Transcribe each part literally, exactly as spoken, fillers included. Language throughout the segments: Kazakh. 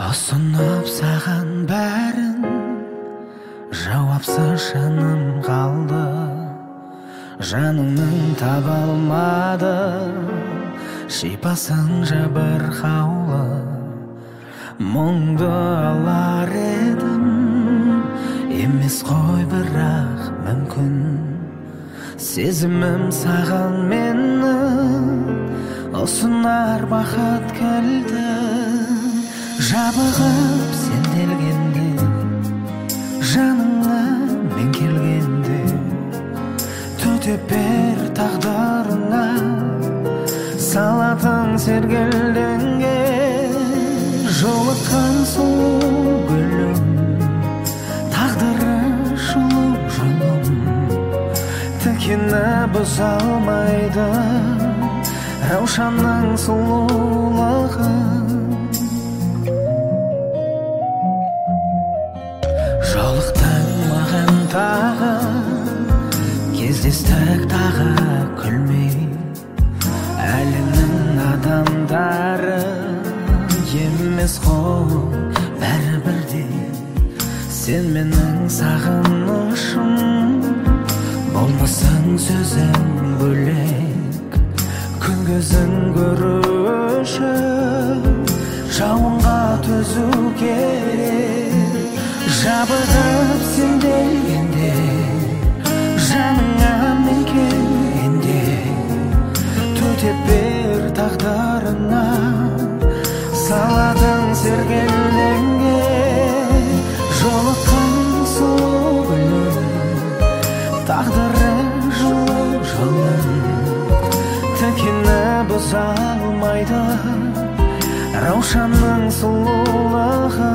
ұсынып саған бәрін, жауапсыз жаным қалды. Жаныңның таба алмады, шипасын жабырқаулы. Мұңды алар едім, емес қой бірақ мүмкін. Сезімім саған менің, ұсынар бақыт кілті. Жабығып сенделгенде, жаныңа мен келгенде, төтеп бер тағдырына, салатын сергелденге. Жолыққан сұлу гүлім, тағдыры жылу жолым, тікені бұза алмайды раушанның сұлулығы. Жолықтың маған тағы, кездестік тағы күлмей. Әлемнің адамдары емес қой бәрі бірдей. Сен менің сағынышым, болмасын сөзің бөлек. Күн көзін көру үшін жауынға төзу керек. Жабығып сенделгенде, жаныңа мен келгенде, төтеп бер тағдырына, салатын сергелденге. Жолыққан сұлу гүлім, тағдыры жылу жолым, тікені бұза алмайды раушанның сұлулығы.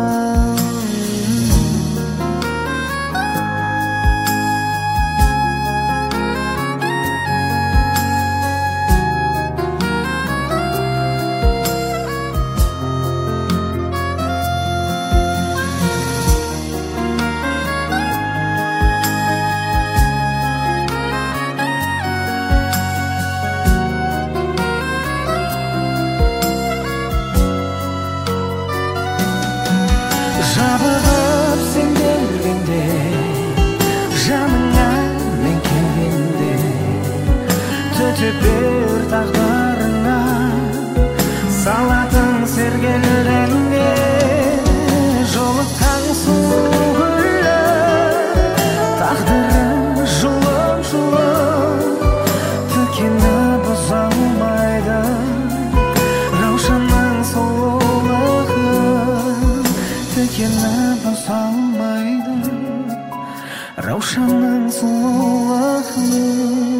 Жабығып сенделгенде, жаныңа мен келгенде, төтеп бер тағдырына, салатын сергелденге. Жолыққан сұлу гүлім, тағдыры жұлым-жұлым, тікені бұза алмайды раушанның сұлулығы. Тікені бұза алмайды раушанның сұлулығы.